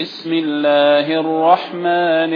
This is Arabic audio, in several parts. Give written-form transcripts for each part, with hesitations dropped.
بسم الله الرحمن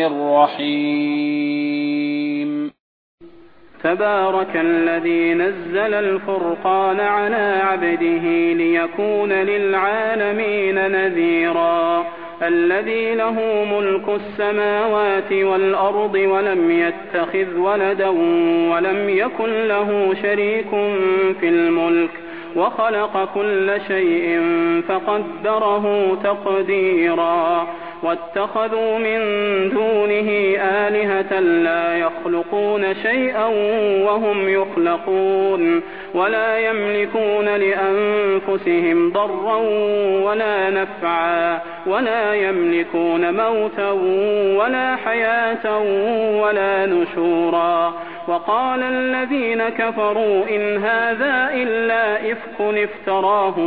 الرحيم. تبارك الذي نزل الفرقان على عبده ليكون للعالمين نذيرا. الذي له ملك السماوات والأرض ولم يتخذ ولدا ولم يكن له شريك في الملك وخلق كل شيء فقدره تقديرا. واتخذوا من دونه آلهة لا يخلقون شيئا وهم يخلقون ولا يملكون لأنفسهم ضرا ولا نفعا ولا يملكون موتا ولا حياة ولا نشورا. وقال الذين كفروا إن هذا إلا إفك افتراه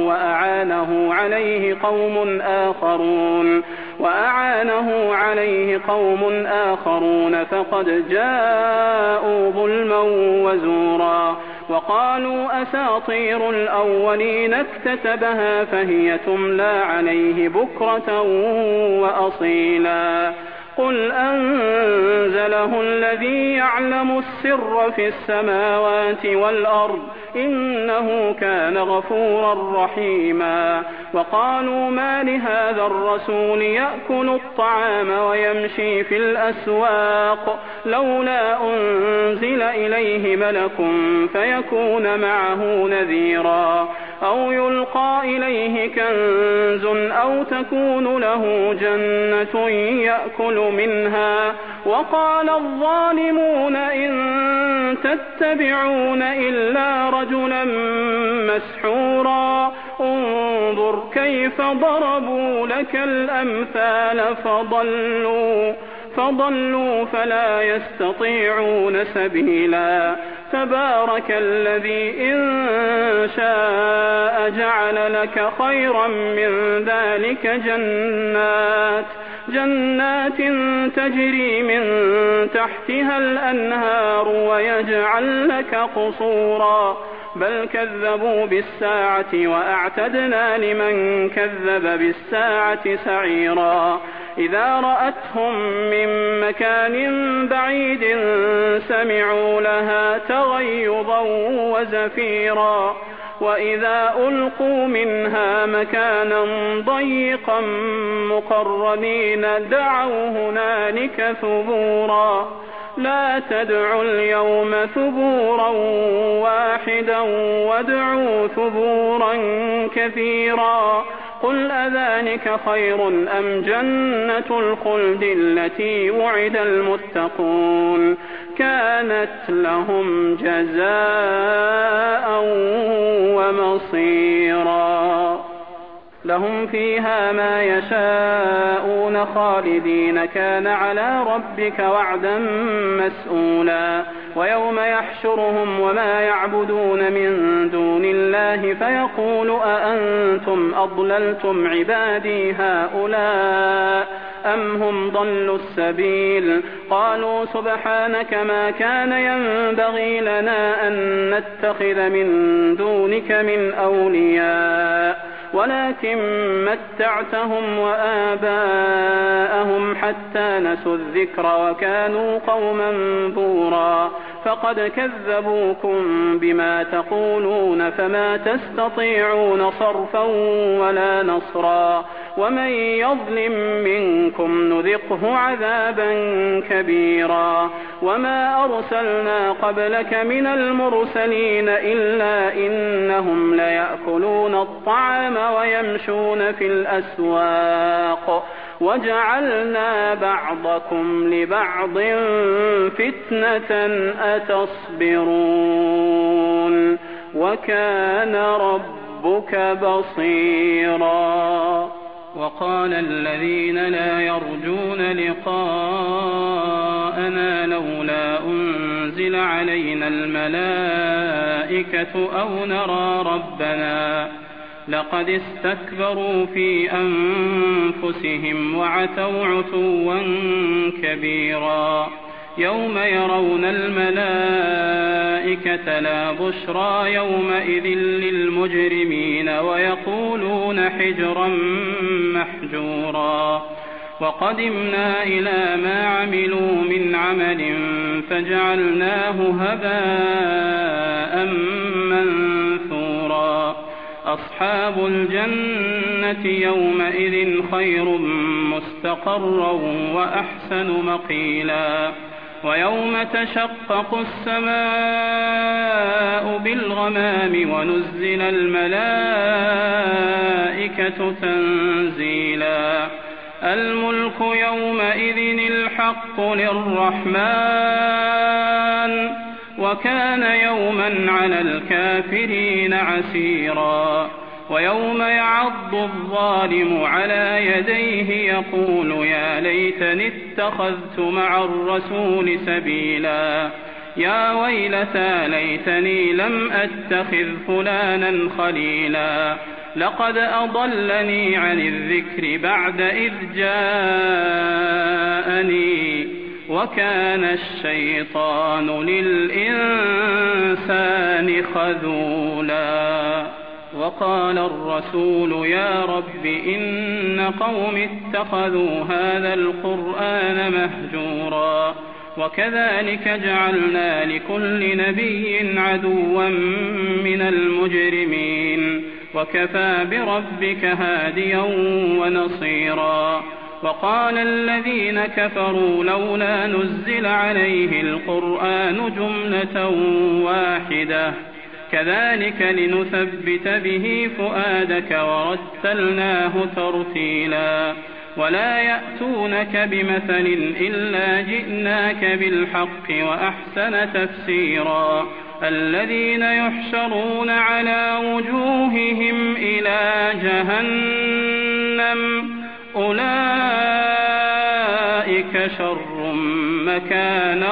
وأعانه عليه قوم آخرون فقد جاءوا ظلما وزورا. وقالوا أساطير الأولين اكتتبها فهي تملى عليه بكرة وأصيلا. قل أنزله الذي يعلم السر في السماوات والأرض إنه كان غفورا رحيما. وقالوا ما لهذا الرسول يأكل الطعام ويمشي في الأسواق لولا أنزل إليه ملك فيكون معه نذيرا أو يلقى إليه كنز أو تكون له جنة يأكل منها. وقال الظالمون إن تتبعون إلا رجلا مسحورا. انظر كيف ضربوا لك الأمثال فضلوا فلا يستطيعون سبيلا. تبارك الذي إن شاء جعل لك خيرا من ذلك جنات تجري من تحتها الأنهار ويجعل لك قصورا. بل كذبوا بالساعة وأعتدنا لمن كذب بالساعة سعيرا. إذا رأتهم من مكان بعيد سمعوا لها تغيظا وزفيرا. وإذا ألقوا منها مكانا ضيقا مقرنين دعوا هنالك ثبورا. لا تدعوا اليوم ثبورا واحدا وادعوا ثبورا كثيرا. قل أذلك خير أم جنة الخلد التي وعد المتقون كانت لهم جزاء ومصيرا. لهم فيها ما يشاءون خالدين كان على ربك وعدا مسئولا. ويوم يحشرهم وما يعبدون من دون الله فيقول أأنتم أضللتم عبادي هؤلاء أم هم ضلوا السبيل. قالوا سبحانك ما كان ينبغي لنا أن نتخذ من دونك من أولياء ولكن متعتهم وآباءهم حتى نسوا الذكر وكانوا قوما بورا. فقد كذبوكم بما تقولون فما تستطيعون صرفا ولا نصرا. ومن يظلم منكم نذقه عذابا كبيرا. وما أرسلنا قبلك من المرسلين إلا إنهم ليأكلون الطعام ويمشون في الأسواق وجعلنا بعضكم لبعض فتنة أتصبرون وكان ربك بصيرا. وقال الذين لا يرجون لقاءنا لولا أنزل علينا الملائكة أو نرى ربنا لقد استكبروا في أنفسهم وعتوا عتوا كبيرا. يوم يرون الملائكة لا بشرى يومئذ للمجرمين ويقولون حجرا محجورا. وقدمنا إلى ما عملوا من عمل فجعلناه هباء منثورا أصحاب الجنة يومئذ خير مستقرا وأحسن مقيلا ويوم تشقق السماء بالغمام ونزل الملائكة تنزيلا الملك يومئذ الحق للرحمن وكان يوما على الكافرين عسيرا ويوم يعض الظالم على يديه يقول يا ليتني اتخذت مع الرسول سبيلا يا ويلتى ليتني لم أتخذ فلانا خليلا لقد أضلني عن الذكر بعد إذ جاءني وكان الشيطان للإنسان خذولا وقال الرسول يا رب إن قوم اتخذوا هذا القرآن مهجورا وكذلك جعلنا لكل نبي عدوا من المجرمين وكفى بربك هاديا ونصيرا وقال الذين كفروا لولا نزل عليه القرآن جملة واحدة كذلك لنثبت به فؤادك ورتلناه ترتيلا ولا يأتونك بمثل إلا جئناك بالحق وأحسن تفسيرا الذين يحشرون على وجوههم إلى جهنم أولئك شر مكانا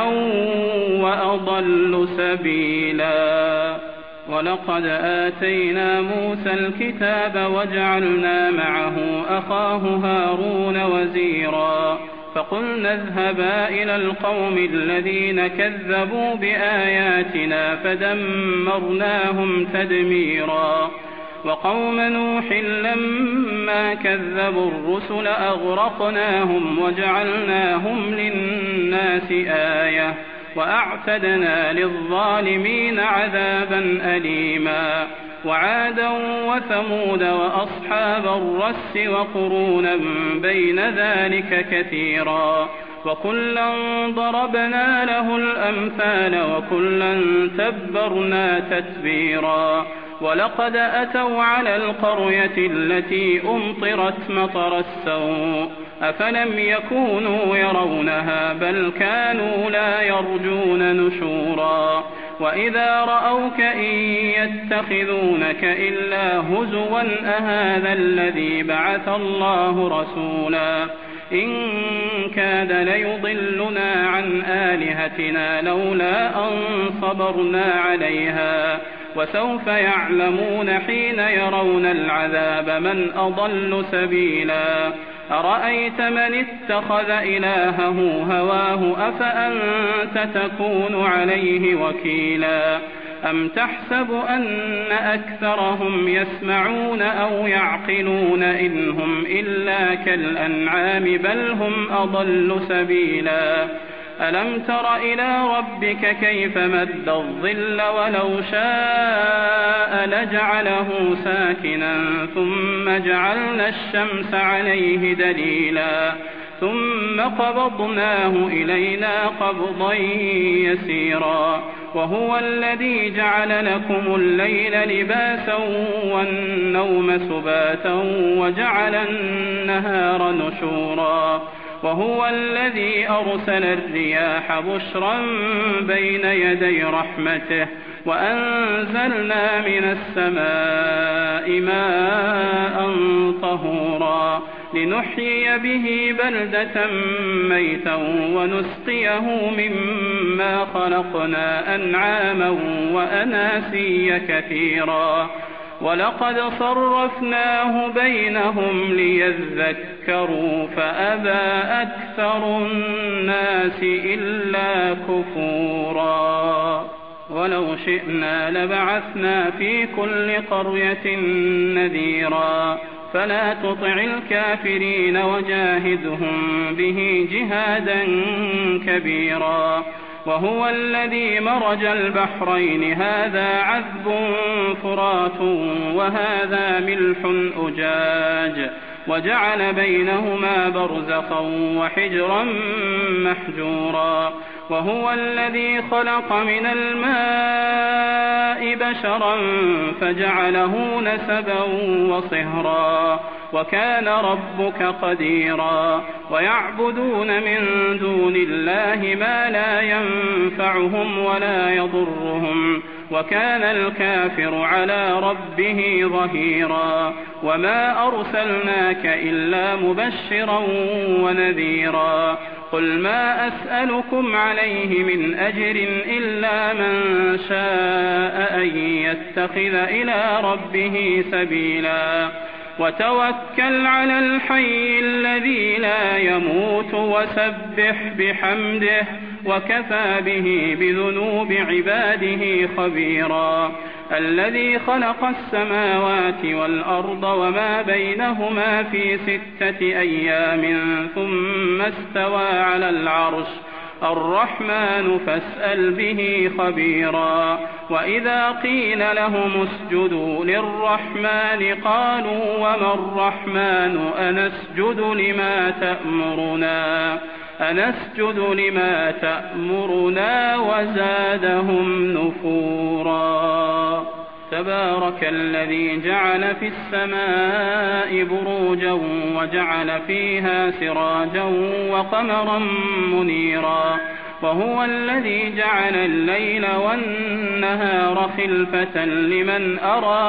وأضل سبيلا ولقد آتينا موسى الكتاب وجعلنا معه أخاه هارون وزيرا فقلنا اذهبا إلى القوم الذين كذبوا بآياتنا فدمرناهم تدميرا وقوم نوح لما كذبوا الرسل أغرقناهم وجعلناهم للناس آية وأعتدنا للظالمين عذابا أليما وعادا وثمود وأصحاب الرس وقرونا بين ذلك كثيرا وكلا ضربنا له الأمثال وكلا تبرنا تتبيرا ولقد أتوا على القرية التي أمطرت مطر السوء أفلم يكونوا يرونها بل كانوا لا يرجون نشورا وإذا رأوك إن يتخذونك إلا هزوا أهذا الذي بعث الله رسولا إن كاد ليضلنا عن آلهتنا لولا أن صبرنا عليها وسوف يعلمون حين يرون العذاب من أضل سبيلا أرأيت من اتخذ إلهه هواه أفأنت تكون عليه وكيلا أم تحسب أن أكثرهم يسمعون أو يعقلون إن هم إلا كالأنعام بل هم أضل سبيلا ألم تر إلى ربك كيف مد الظل ولو شاء لجعله ساكنا ثم جعلنا الشمس عليه دليلا ثم قبضناه إلينا قبضا يسيرا وهو الذي جعل لكم الليل لباسا والنوم سباتا وجعل النهار نشورا وهو الذي أرسل الرياح بشرا بين يدي رحمته وأنزلنا من السماء ماء طهورا لنحيي به بلدة ميتا ونسقيه مما خلقنا أنعاما وأناسيا كثيرا ولقد صرفناه بينهم ليذكروا فأبى أكثر الناس إلا كفورا ولو شئنا لبعثنا في كل قرية نذيرا فلا تطع الكافرين وجاهدهم به جهادا كبيرا. وهو الذي مرج البحرين هذا عذب فرات وهذا ملح أجاج وجعل بينهما برزخا وحجرا محجورا. وهو الذي خلق من الماء بشرا فجعله نسبا وصهرا وكان ربك قديرا. ويعبدون من دون الله ما لا ينفعهم ولا يضرهم وكان الكافر على ربه ظهيرا. وما أرسلناك إلا مبشرا ونذيرا. قل ما أسألكم عليه من أجر إلا من شاء أن يتخذ إلى ربه سبيلا. وتوكل على الحي الذي لا يموت وسبح بحمده وكفى به بذنوب عباده خبيرا. الذي خلق السماوات والأرض وما بينهما في 6 أيام ثم استوى على العرش الرحمن فاسأل به خبيرا. وإذا قيل لهم اسجدوا للرحمن قالوا وما الرحمن أنسجد لما تأمرنا وزادهم نفورا. تبارك الذي جعل في السماء بروجا وجعل فيها سراجا وقمرا منيرا. وهو الذي جعل الليل والنهار خلفة لمن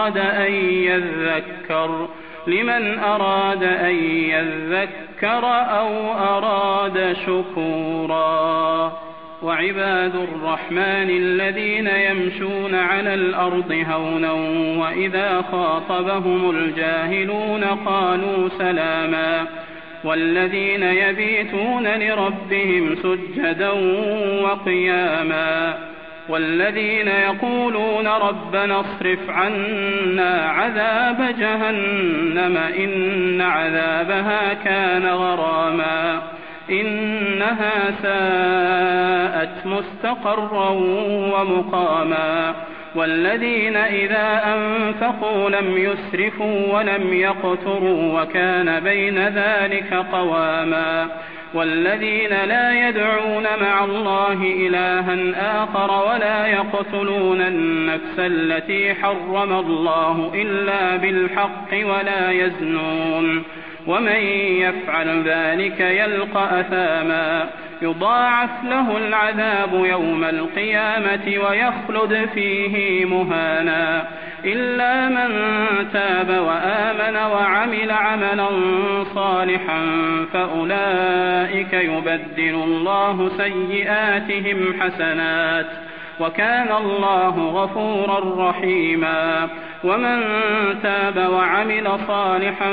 أراد أن يذكر أو أراد شكورا. وعباد الرحمن الذين يمشون على الأرض هونا وإذا خاطبهم الجاهلون قالوا سلاما. والذين يبيتون لربهم سجدا وقياما. والذين يقولون ربنا اصرف عنا عذاب جهنم إن عذابها كان غراما إنها ساءت مستقرا ومقاما. والذين إذا أنفقوا لم يسرفوا ولم يقتروا وكان بين ذلك قواما. والذين لا يدعون مع الله إلها آخر ولا يقتلون النفس التي حرم الله إلا بالحق ولا يزنون ومن يفعل ذلك يلقى أثاما يضاعف له العذاب يوم القيامة ويخلد فيه مهانا إلا من تاب وآمن وعمل عملا صالحا فأولئك يبدل الله سيئاتهم حسنات وكان الله غفورا رحيما. ومن تاب وعمل صالحا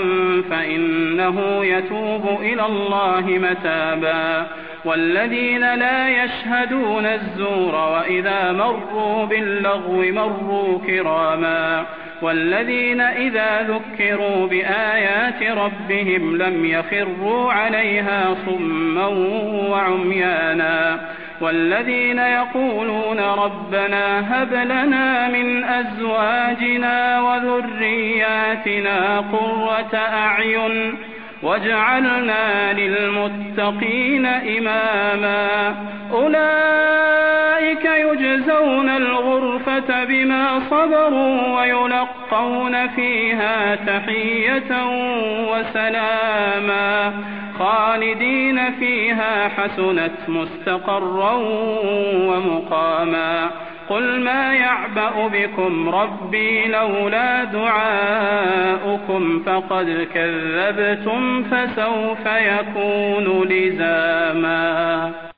فإنه يتوب إلى الله متابا. والذين لا يشهدون الزور وإذا مروا باللغو مروا كراما. والذين إذا ذكروا بآيات ربهم لم يخروا عليها صما وعميانا. والذين يقولون ربنا هب لنا من أزواجنا وذرياتنا قرة أعين واجعلنا للمتقين إماما. أولئك يجزون الغرفة بما صبروا ويلقون فيها تحية وسلاما خالدين فيها حسنت مستقرا ومقاما. قل ما يعبأ بكم ربي لولا دعاؤكم فقد كذبتم فسوف يكون لزاما.